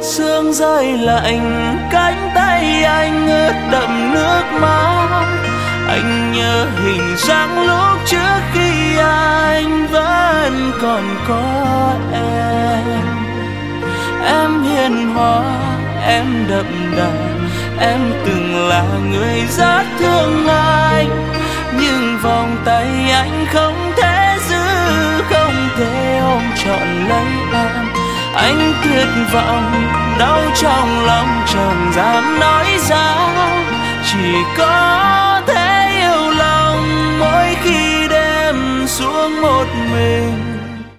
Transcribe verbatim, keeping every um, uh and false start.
Sương rơi lạnh, cánh tay anh ướt đẫm nước mắt. Anh nhớ hình dáng lúc trước khi anh vẫn còn có em. Em hiền hòa, em đậm đà, em từng là người rất thương anh. Nhưng vòng tay anh không thể giữ, không thể ôm trọn lấy em. Anh tuyệt vọng, đau trong lòng chẳng dám nói ra. Chỉ có